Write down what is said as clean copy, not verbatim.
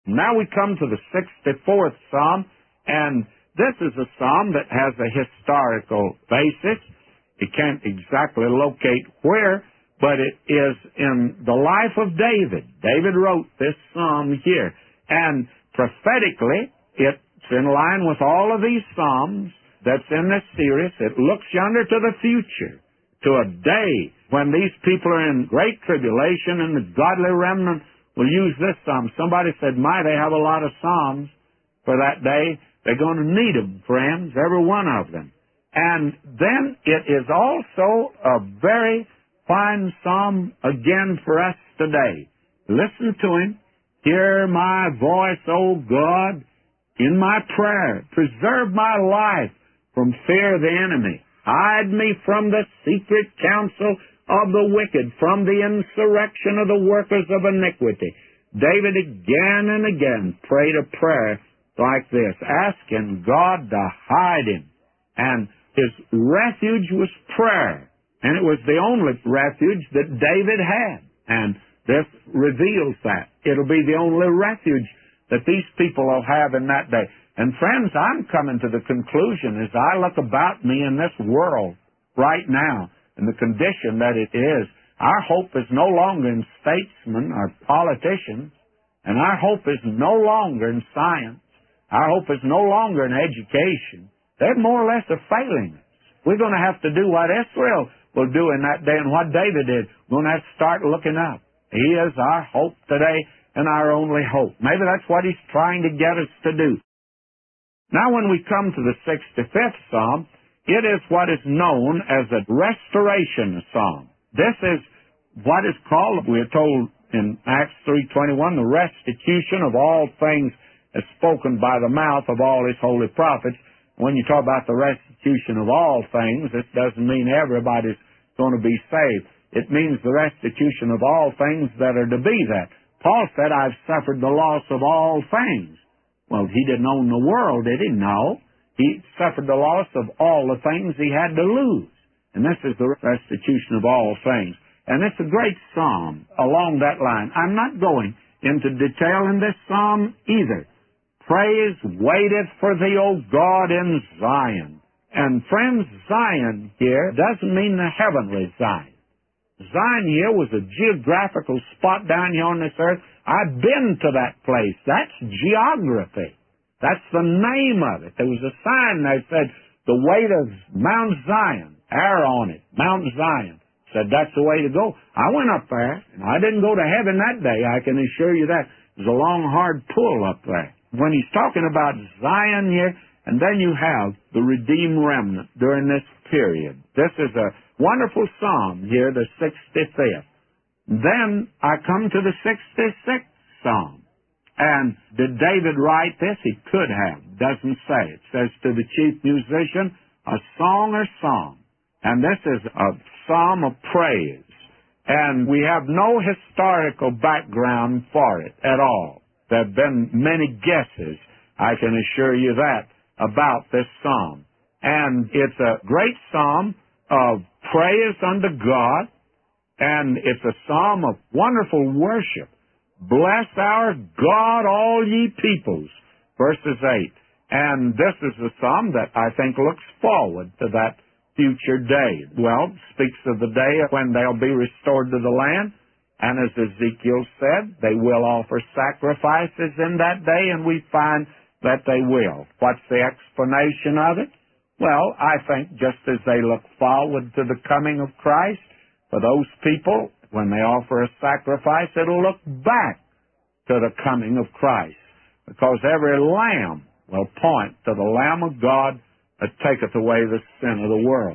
Now we come to the 64th Psalm, and this is a psalm that has a historical basis. You can't exactly locate where, but it is in the life of David. David wrote this psalm here, and prophetically, it's in line with all of these psalms that's in this series. It looks yonder to the future, to a day when these people are in great tribulation, and the godly remnant will use this psalm. Somebody said, my, they have a lot of psalms for that day. They're going to need them, friends, every one of them. And then it is also a very fine psalm again for us today. Listen to him. Hear my voice, O God, in my prayer. Preserve my life from fear of the enemy. Hide me from the secret counsel of the wicked, from the insurrection of the workers of iniquity. David again and again prayed a prayer like this, asking God to hide him. And his refuge was prayer. And it was the only refuge that David had. And this reveals that. It'll be the only refuge that these people will have in that day. And friends, I'm coming to the conclusion as I look about me in this world right now, in the condition that it is, our hope is no longer in statesmen or politicians, and our hope is no longer in science. Our hope is no longer in education. They're more or less failing us. We're going to have to do what Israel will do in that day and what David did. We're going to have to start looking up. He is our hope today and our only hope. Maybe that's what he's trying to get us to do. Now when we come to the 65th Psalm, it is what is known as a restoration psalm. This is what is called, we are told in Acts 3:21, the restitution of all things as spoken by the mouth of all his holy prophets. When you talk about the restitution of all things, this doesn't mean everybody's going to be saved. It means the restitution of all things that are to be that. Paul said, I've suffered the loss of all things. Well, he didn't own the world, did he? No. He suffered the loss of all the things he had to lose. And this is the restitution of all things. And it's a great psalm along that line. I'm not going into detail in this psalm either. Praise waiteth for thee, O God, in Zion. And friends, Zion here doesn't mean the heavenly Zion. Zion here was a geographical spot down here on this earth. I've been to that place. That's geography. That's the name of it. There was a sign that said, the way to Mount Zion, air on it, Mount Zion. Said that's the way to go. I went up there, and I didn't go to heaven that day, I can assure you that. It was a long, hard pull up there. When he's talking about Zion here, and then you have the redeemed remnant during this period. This is a wonderful psalm here, the 65th. Then I come to the 66th psalm. And did David write this? He could have. Doesn't say. It says to the chief musician, a song or psalm. And this is a psalm of praise. And we have no historical background for it at all. There have been many guesses, I can assure you that, about this psalm. And it's a great psalm of praise unto God, and it's a psalm of wonderful worship. Bless our God, all ye peoples, verses 8. And this is a psalm that I think looks forward to that future day. Well, speaks of the day when they'll be restored to the land. And as Ezekiel said, they will offer sacrifices in that day, and we find that they will. What's the explanation of it? Well, I think just as they look forward to the coming of Christ, for those people, when they offer a sacrifice, it'll look back to the coming of Christ. Because every lamb will point to the Lamb of God that taketh away the sin of the world.